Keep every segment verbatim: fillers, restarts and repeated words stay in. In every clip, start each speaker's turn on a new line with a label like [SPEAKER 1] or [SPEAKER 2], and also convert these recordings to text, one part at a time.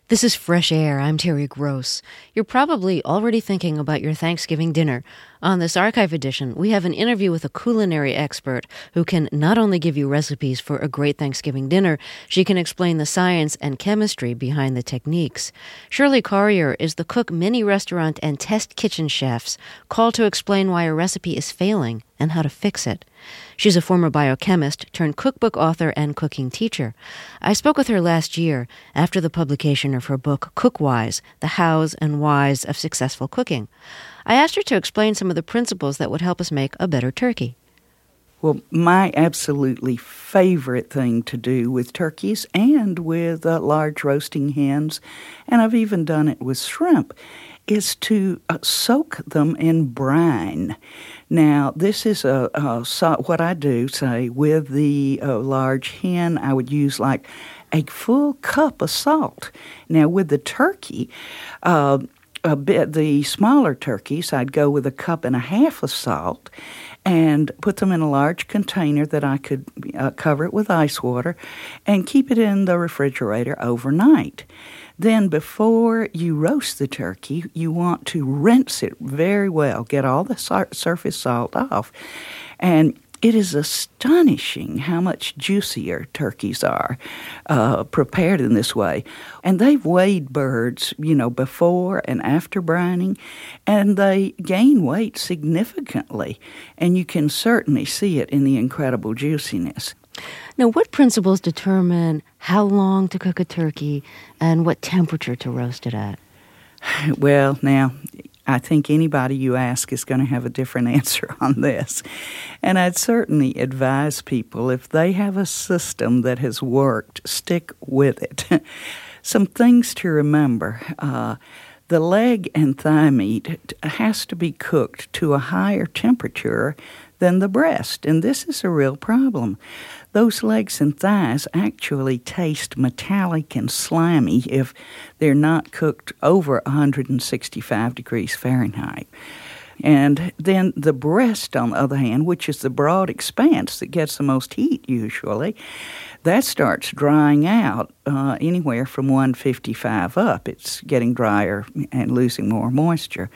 [SPEAKER 1] This is Fresh Air. I'm Terry Gross. You're probably already thinking about your Thanksgiving dinner. On this archive edition, we have an interview with a culinary expert who can not only give you recipes for a great Thanksgiving dinner, she can explain the science and chemistry behind the techniques. Shirley Collier is the cook many restaurant and test kitchen chefs call to explain why a recipe is failing and how to fix it. She's a former biochemist turned cookbook author and cooking teacher. I spoke with her last year after the publication of her book, Cookwise, The Hows and Whys of Successful Cooking. I asked her to explain some of the principles that would help us make a better turkey.
[SPEAKER 2] Well, my absolutely favorite thing to do with turkeys and with uh, large roasting hens, and I've even done it with shrimp, is to uh, soak them in brine. Now, this is a, a so, what I do, say, with the uh, large hen, I would use like a full cup of salt. Now, with the turkey, uh, a bit the smaller turkeys, I'd go with a cup and a half of salt and put them in a large container that I could uh, cover it with ice water and keep it in the refrigerator overnight. Then before you roast the turkey, you want to rinse it very well, get all the sur- surface salt off. And it is astonishing how much juicier turkeys are uh, prepared in this way. And they've weighed birds, you know, before and after brining, and they gain weight significantly. And you can certainly see it in the incredible juiciness.
[SPEAKER 1] Now, what principles determine how long to cook a turkey and what temperature to roast it at?
[SPEAKER 2] Well, now, I think anybody you ask is going to have a different answer on this. And I'd certainly advise people, if they have a system that has worked, stick with it. Some things to remember. Uh, the leg and thigh meat has to be cooked to a higher temperature than the breast, and this is a real problem. Those legs and thighs actually taste metallic and slimy if they're not cooked over one hundred sixty-five degrees Fahrenheit. And then the breast, on the other hand, which is the broad expanse that gets the most heat usually, that starts drying out uh, anywhere from one fifty-five up. It's getting drier and losing more moisture.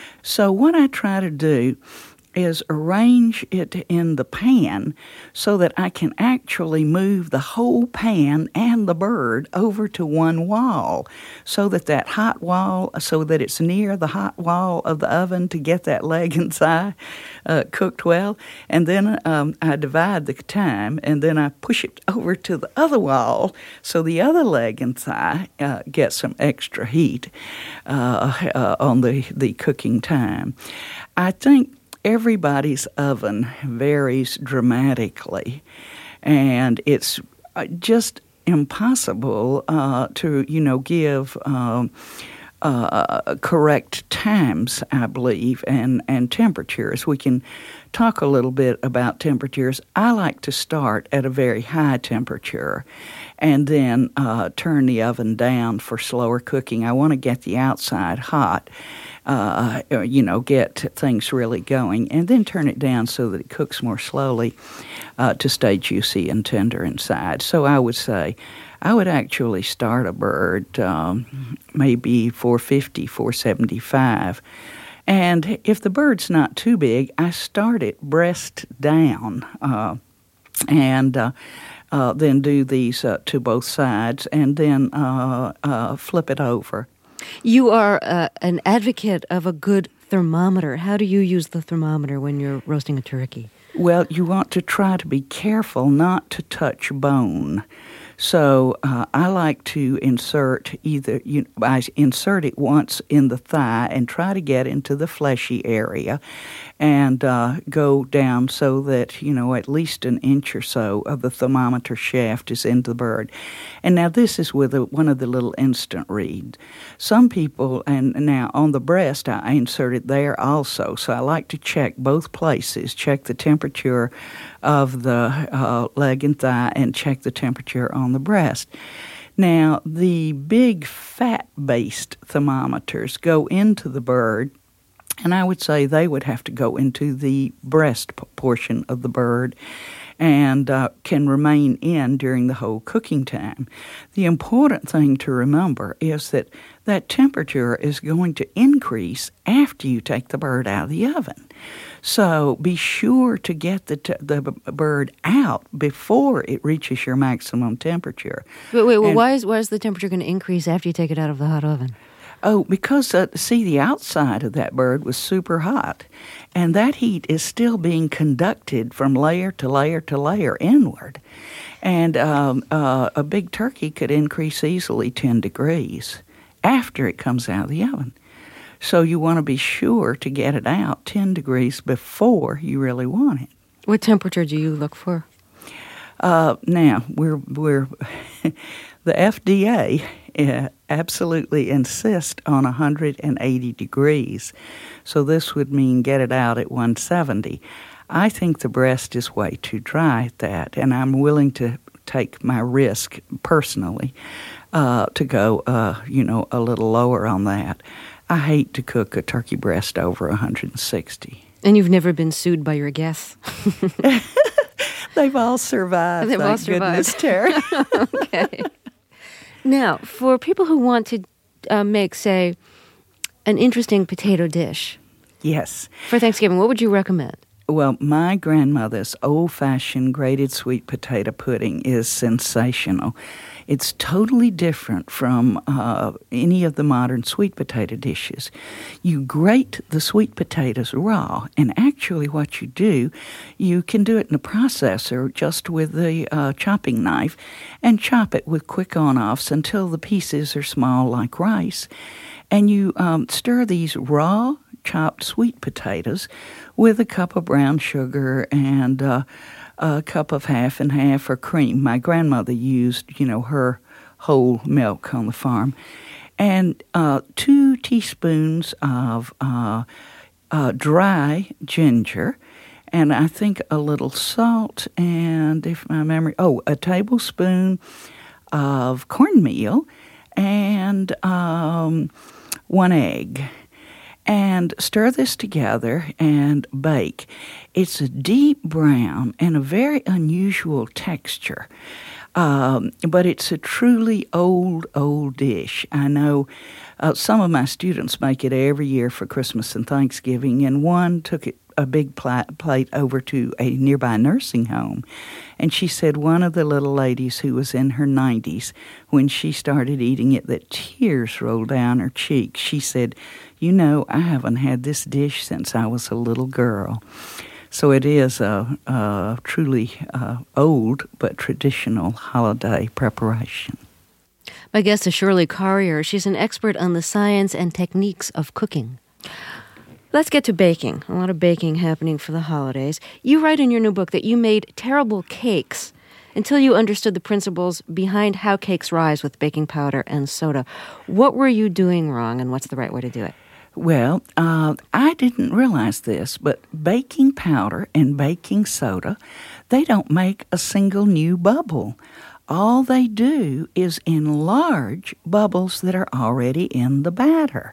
[SPEAKER 2] So what I try to do is arrange it in the pan so that I can actually move the whole pan and the bird over to one wall, so that that hot wall, so that it's near the hot wall of the oven to get that leg and thigh uh, cooked well. And then um, I divide the time, and then I push it over to the other wall so the other leg and thigh uh, gets some extra heat uh, uh, on the, the cooking time. I think everybody's oven varies dramatically, and it's just impossible uh, to, you know, give um, uh, correct times, I believe, and, and temperatures. We can talk a little bit about temperatures. I like to start at a very high temperature and then uh, turn the oven down for slower cooking. I want to get the outside hot. Uh, you know, get things really going, and then turn it down so that it cooks more slowly uh, to stay juicy and tender inside. So I would say I would actually start a bird um, maybe four fifty, four seventy-five. And if the bird's not too big, I start it breast down uh, and uh, uh, then do these uh, to both sides, and then uh, uh, flip it over.
[SPEAKER 1] You are uh, an advocate of a good thermometer. How do you use the thermometer when you're roasting a turkey?
[SPEAKER 2] Well, you want to try to be careful not to touch bone. So uh, I like to insert either, you know, I insert it once in the thigh and try to get into the fleshy area and uh, go down so that, you know, at least an inch or so of the thermometer shaft is into the bird. And now this is with a, one of the little instant reads. Some people, and now on the breast, I insert it there also. So I like to check both places, check the temperature of the uh, leg and thigh and check the temperature on the breast. Now, the big fat-based thermometers go into the bird, and I would say they would have to go into the breast p- portion of the bird. and uh, can remain in during the whole cooking time. The important thing to remember is that that temperature is going to increase after you take the bird out of the oven. So be sure to get the t- the bird out before it reaches your maximum temperature.
[SPEAKER 1] Wait, wait well,
[SPEAKER 2] and,
[SPEAKER 1] why is why is the temperature going to increase after you take it out of the hot oven?
[SPEAKER 2] Oh, because, uh, see, the outside of that bird was super hot, and that heat is still being conducted from layer to layer to layer inward. And um, uh, a big turkey could increase easily ten degrees after it comes out of the oven. So you want to be sure to get it out ten degrees before you really want it.
[SPEAKER 1] What temperature do you look for?
[SPEAKER 2] Uh, now, we're we're the F D A uh, absolutely insists on one hundred eighty degrees. So this would mean get it out at one seventy. I think the breast is way too dry at that, and I'm willing to take my risk personally uh, to go, uh, you know, a little lower on that. I hate to cook a turkey breast over one hundred sixty.
[SPEAKER 1] And you've never been sued by your guests?
[SPEAKER 2] They've all survived.
[SPEAKER 1] They've
[SPEAKER 2] thank
[SPEAKER 1] all survived.
[SPEAKER 2] Goodness, Terry.
[SPEAKER 1] Okay. Now, for people who want to uh, make, say, an interesting potato dish.
[SPEAKER 2] Yes.
[SPEAKER 1] For Thanksgiving, what would you recommend?
[SPEAKER 2] Well, my grandmother's old-fashioned grated sweet potato pudding is sensational. It's totally different from uh, any of the modern sweet potato dishes. You grate the sweet potatoes raw, and actually what you do, you can do it in a processor just with the uh, chopping knife and chop it with quick on-offs until the pieces are small like rice. And you um, stir these raw chopped sweet potatoes with a cup of brown sugar and uh, a cup of half and half or cream. My grandmother used, you know, her whole milk on the farm. And uh, two teaspoons of uh, uh, dry ginger, and I think a little salt, and if my memory, oh, a tablespoon of cornmeal, and um, one egg. And stir this together and bake. It's a deep brown and a very unusual texture, um, but it's a truly old, old dish. I know uh, some of my students make it every year for Christmas and Thanksgiving, and one took it a big pla- plate over to a nearby nursing home. And she said one of the little ladies who was in her nineties, when she started eating it, that tears rolled down her cheeks. She said, you know, I haven't had this dish since I was a little girl. So it is a, a truly uh, old but traditional holiday preparation.
[SPEAKER 1] My guest is Shirley Collier. She's an expert on the science and techniques of cooking. Let's get to baking. A lot of baking happening for the holidays. You write in your new book that you made terrible cakes until you understood the principles behind how cakes rise with baking powder and soda. What were you doing wrong, and what's the right way to do it?
[SPEAKER 2] Well, uh, I didn't realize this, but baking powder and baking soda, they don't make a single new bubble. All they do is enlarge bubbles that are already in the batter.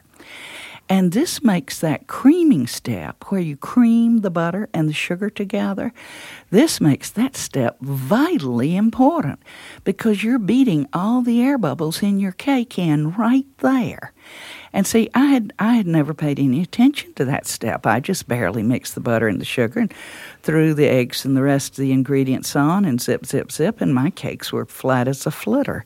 [SPEAKER 2] And this makes that creaming step, where you cream the butter and the sugar together, this makes that step vitally important because you're beating all the air bubbles in your cake in right there. And see, I had I had never paid any attention to that step. I just barely mixed the butter and the sugar and threw the eggs and the rest of the ingredients on and zip, zip, zip, and my cakes were flat as a flitter.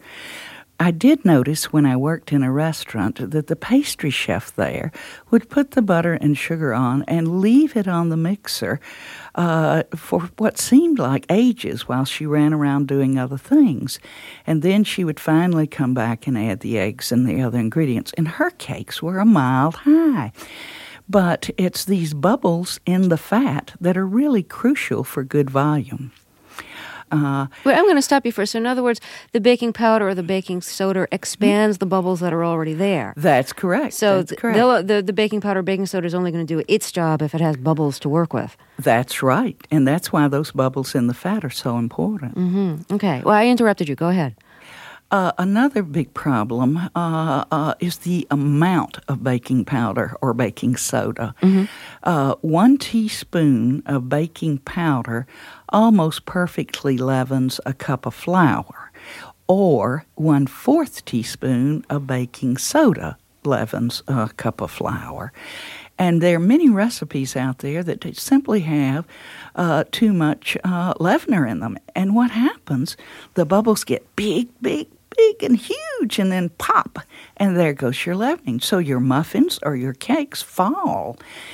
[SPEAKER 2] I did notice when I worked in a restaurant that the pastry chef there would put the butter and sugar on and leave it on the mixer uh, for what seemed like ages while she ran around doing other things. And then she would finally come back and add the eggs and the other ingredients. And her cakes were a mile high. But it's these bubbles in the fat that are really crucial for good volume.
[SPEAKER 1] Uh, Wait, I'm going to stop you first. So in other words, the baking powder or the baking soda expands mm-hmm. the bubbles that are already there.
[SPEAKER 2] That's correct.
[SPEAKER 1] So
[SPEAKER 2] That's correct.
[SPEAKER 1] The, the, the baking powder or baking soda is only going to do its job if it has bubbles to work with.
[SPEAKER 2] That's right. And that's why those bubbles in the fat are so important.
[SPEAKER 1] Mm-hmm. Okay. Well, I interrupted you. Go ahead.
[SPEAKER 2] Uh, another big problem uh, uh, is the amount of baking powder or baking soda. Mm-hmm. Uh, one teaspoon of baking powder almost perfectly leavens a cup of flour, or one-fourth teaspoon of baking soda leavens a cup of flour. And there are many recipes out there that simply have uh, too much uh, leavener in them. And what happens, the bubbles get big, big, big and huge and then pop. And there goes your leavening. So your muffins or your cakes fall.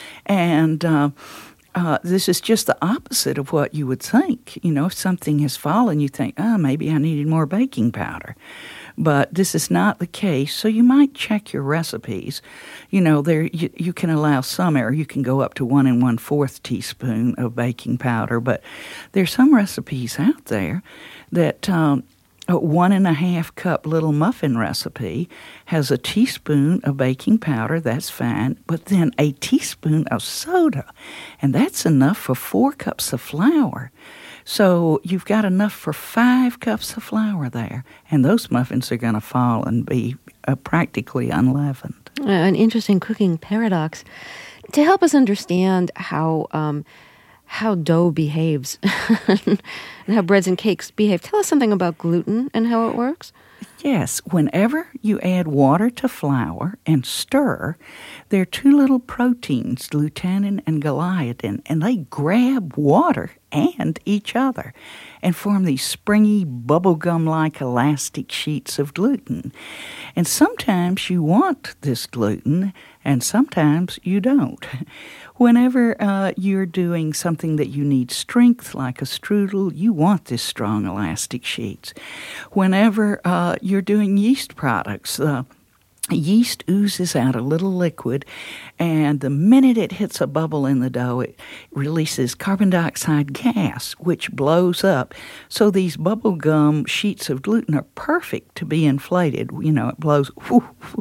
[SPEAKER 2] And uh, uh, this is just the opposite of what you would think. You know, if something has fallen, you think, oh, maybe I needed more baking powder. But this is not the case, so you might check your recipes. You know, there you, you can allow some error. You can go up to one and one-fourth teaspoon of baking powder, but there's some recipes out there that um, a one and a half cup little muffin recipe has a teaspoon of baking powder, that's fine, but then a teaspoon of soda, and that's enough for four cups of flour. So you've got enough for five cups of flour there, and those muffins are going to fall and be uh, practically unleavened.
[SPEAKER 1] Uh, an interesting cooking paradox. To help us understand how um, how dough behaves and how breads and cakes behave, tell us something about gluten and how it works.
[SPEAKER 2] Yes, whenever you add water to flour and stir, there are two little proteins, glutenin and gliadin, and they grab water and each other and form these springy, bubblegum-like elastic sheets of gluten. And sometimes you want this gluten, and sometimes you don't. Whenever uh, you're doing something that you need strength, like a strudel, you want this strong elastic sheets. Whenever uh, you're doing yeast products, uh, yeast oozes out a little liquid, and the minute it hits a bubble in the dough, it releases carbon dioxide gas, which blows up. So these bubble gum sheets of gluten are perfect to be inflated. You know, it blows. Whoo, whoo.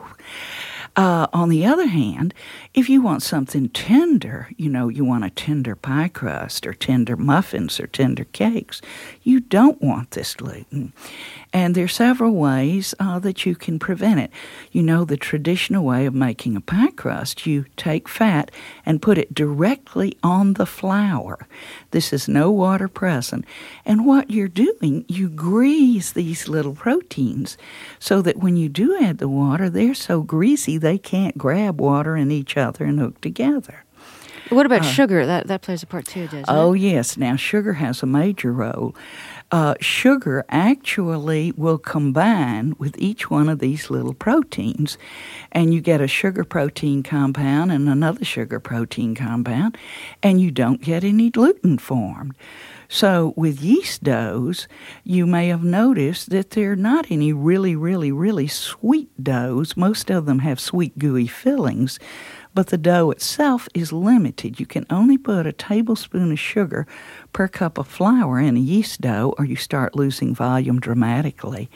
[SPEAKER 2] Uh, on the other hand, if you want something tender, you know, you want a tender pie crust or tender muffins or tender cakes, you don't want this gluten. And there are several ways uh, that you can prevent it. You know, the traditional way of making a pie crust, you take fat and put it directly on the flour. This is no water present. And what you're doing, you grease these little proteins so that when you do add the water, they're so greasy they can't grab water in each other and hook together.
[SPEAKER 1] What about uh, sugar? That that plays a part too, doesn't it?
[SPEAKER 2] Oh, yes. Now, sugar has a major role. Uh, sugar actually will combine with each one of these little proteins, and you get a sugar protein compound and another sugar protein compound, and you don't get any gluten formed. So with yeast doughs, you may have noticed that there are not any really, really, really sweet doughs. Most of them have sweet, gooey fillings, but the dough itself is limited. You can only put a tablespoon of sugar per cup of flour in a yeast dough, or you start losing volume dramatically.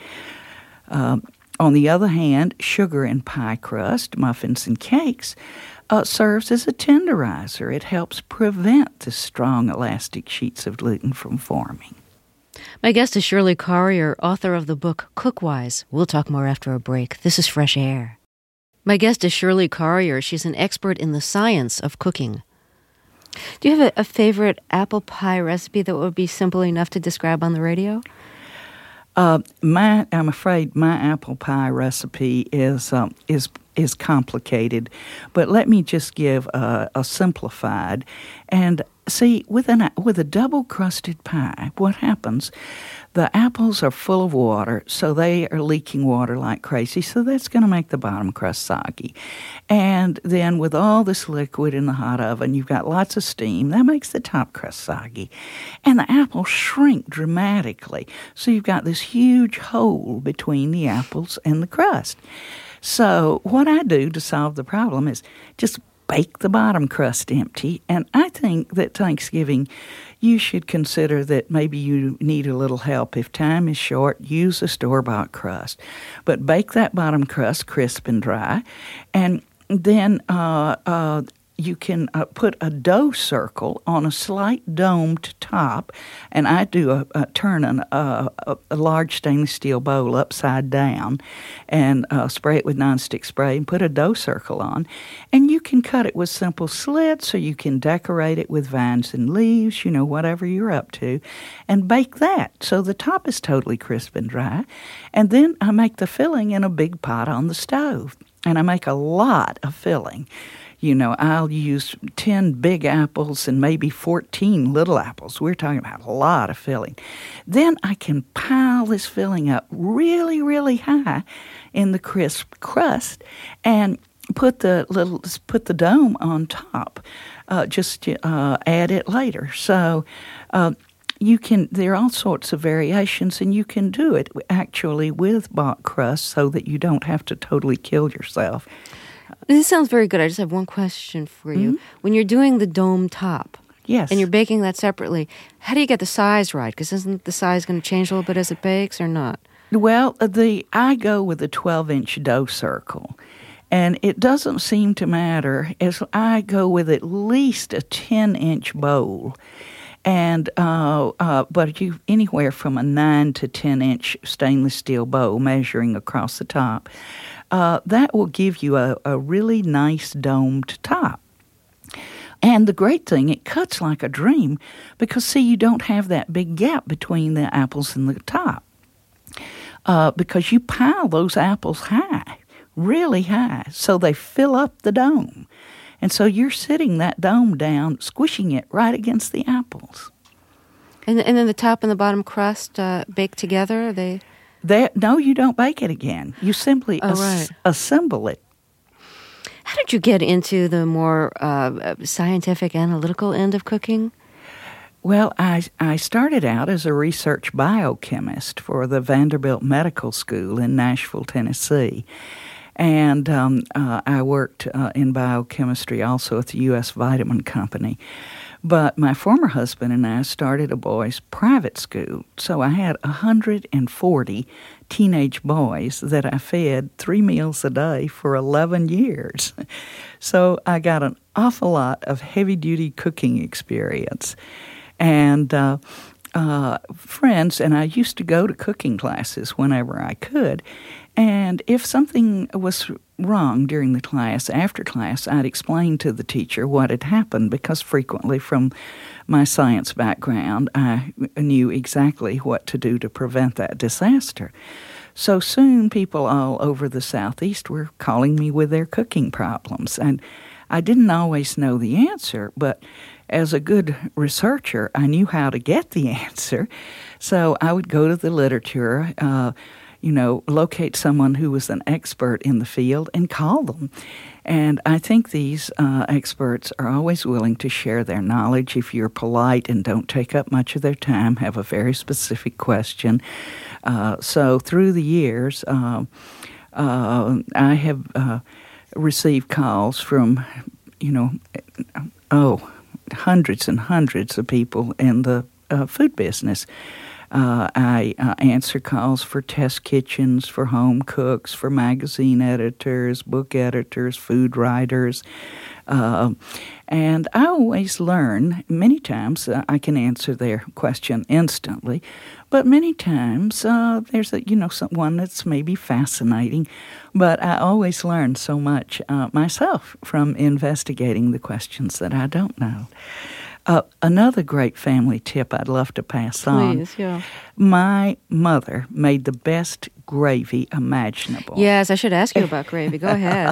[SPEAKER 2] Um, on the other hand, sugar in pie crust, muffins, and cakes uh, serves as a tenderizer. It helps prevent the strong elastic sheets of gluten from forming.
[SPEAKER 1] My guest is Shirley Collier, author of the book Cookwise. We'll talk more after a break. This is Fresh Air. My guest is Shirley Collier. She's an expert in the science of cooking. Do you have a, a favorite apple pie recipe that would be simple enough to describe on the radio?
[SPEAKER 2] Uh, my, I'm afraid my apple pie recipe is um, is is complicated, but let me just give a, a simplified. And see, with an with a double crusted pie, what happens? The apples are full of water, so they are leaking water like crazy, so that's going to make the bottom crust soggy. And then with all this liquid in the hot oven, you've got lots of steam. That makes the top crust soggy. And the apples shrink dramatically, so you've got this huge hole between the apples and the crust. So what I do to solve the problem is just bake the bottom crust empty. And I think that Thanksgiving, you should consider that maybe you need a little help. If time is short, use a store-bought crust. But bake that bottom crust crisp and dry. And then uh, uh, you can uh, put a dough circle on a slight domed top, and I do a, a turn an, uh, a, a large stainless steel bowl upside down and uh, spray it with nonstick spray and put a dough circle on. And you can cut it with simple slits, or you can decorate it with vines and leaves, you know, whatever you're up to, and bake that. So the top is totally crisp and dry. And then I make the filling in a big pot on the stove. And I make a lot of filling. You know, I'll use ten big apples and maybe fourteen little apples. We're talking about a lot of filling. Then I can pile this filling up really, really high in the crisp crust and put the little put the dome on top. Uh, just uh, add it later. So uh, you can. There are all sorts of variations, and you can do it actually with bach crust, so that you don't have to totally kill yourself.
[SPEAKER 1] This sounds very good. I just have one question for you. Mm-hmm. When you're doing the dome top,
[SPEAKER 2] yes,
[SPEAKER 1] and you're baking that separately, how do you get the size right? Because isn't the size going to change a little bit as it bakes, or not?
[SPEAKER 2] Well, the I go with a twelve-inch dough circle, and it doesn't seem to matter as I go with at least a ten-inch bowl, and uh, uh, but you anywhere from a nine to ten-inch stainless steel bowl measuring across the top. Uh, that will give you a, a really nice domed top. And the great thing, it cuts like a dream because, see, you don't have that big gap between the apples and the top uh, because you pile those apples high, really high, so they fill up the dome. And so you're sitting that dome down, squishing it right against the apples.
[SPEAKER 1] And, and then the top and the bottom crust uh, bake together? Are they...
[SPEAKER 2] That, no, you don't bake it again. You simply
[SPEAKER 1] oh,
[SPEAKER 2] as-
[SPEAKER 1] right.
[SPEAKER 2] assemble it.
[SPEAKER 1] How did you get into the more uh, scientific, analytical end of cooking?
[SPEAKER 2] Well, I, I started out as a research biochemist for the Vanderbilt Medical School in Nashville, Tennessee. And um, uh, I worked uh, in biochemistry also at the U S Vitamin Company. But my former husband and I started a boys' private school, so I had one hundred forty teenage boys that I fed three meals a day for eleven years. So I got an awful lot of heavy-duty cooking experience. And uh, uh, friends, and I used to go to cooking classes whenever I could, and if something was wrong during the class, after class, I'd explain to the teacher what had happened because frequently from my science background, I knew exactly what to do to prevent that disaster. So soon people all over the Southeast were calling me with their cooking problems, and I didn't always know the answer, but as a good researcher, I knew how to get the answer. So I would go to the literature, uh, you know, locate someone who was an expert in the field and call them. And I think these uh, experts are always willing to share their knowledge if you're polite and don't take up much of their time, have a very specific question. Uh, so through the years, uh, uh, I have uh, received calls from, you know, oh, hundreds and hundreds of people in the uh, food business. Uh, I uh, answer calls for test kitchens, for home cooks, for magazine editors, book editors, food writers. Uh, and I always learn, many times uh, I can answer their question instantly, but many times uh, there's a, you know, someone that's maybe fascinating, but I always learn so much uh, myself from investigating the questions that I don't know. Uh, another great family tip I'd love to pass on.
[SPEAKER 1] Please, yeah.
[SPEAKER 2] My mother made the best gravy imaginable.
[SPEAKER 1] Yes, I should ask you about gravy. Go ahead.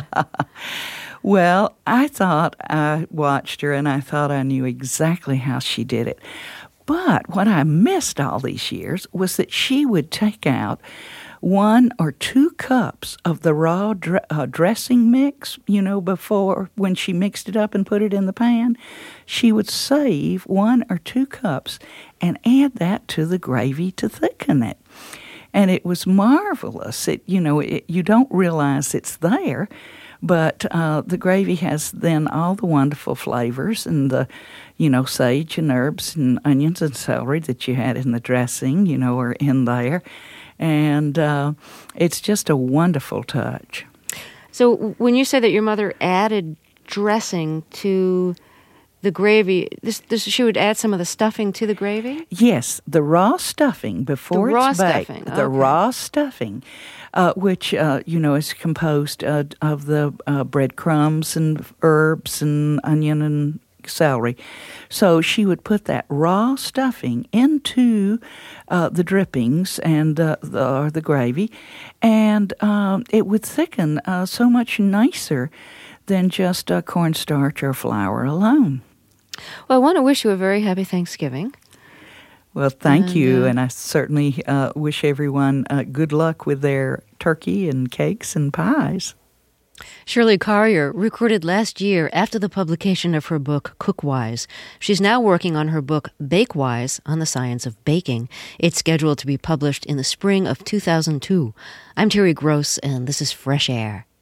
[SPEAKER 2] Well, I thought I watched her and I thought I knew exactly how she did it. But what I missed all these years was that she would take out one or two cups of the raw dr- uh, dressing mix, you know, before when she mixed it up and put it in the pan. She would save one or two cups and add that to the gravy to thicken it. And it was marvelous. It, you know, it, you don't realize it's there, but uh, the gravy has then all the wonderful flavors and the, you know, sage and herbs and onions and celery that you had in the dressing, you know, are in there. And uh, it's just a wonderful touch.
[SPEAKER 1] So when you say that your mother added dressing to the gravy. This, this, she would add some of the stuffing to the gravy?
[SPEAKER 2] Yes, the raw stuffing before
[SPEAKER 1] the raw
[SPEAKER 2] it's baked.
[SPEAKER 1] Stuffing.
[SPEAKER 2] The
[SPEAKER 1] Okay.
[SPEAKER 2] raw stuffing, uh, which, uh, you know, is composed uh, of the uh, breadcrumbs and herbs and onion and celery. So she would put that raw stuffing into uh, the drippings and uh, the, or the gravy, and um, it would thicken uh, so much nicer than just uh, cornstarch or flour alone.
[SPEAKER 1] Well, I want to wish you a very happy Thanksgiving.
[SPEAKER 2] Well, thank
[SPEAKER 1] And,
[SPEAKER 2] you,
[SPEAKER 1] uh,
[SPEAKER 2] and I certainly uh, wish everyone uh, good luck with their turkey and cakes and pies.
[SPEAKER 1] Shirley Carrier recruited last year after the publication of her book, Cookwise. She's now working on her book, Bakewise, on the science of baking. It's scheduled to be published in the spring of two thousand two. I'm Terry Gross, and this is Fresh Air.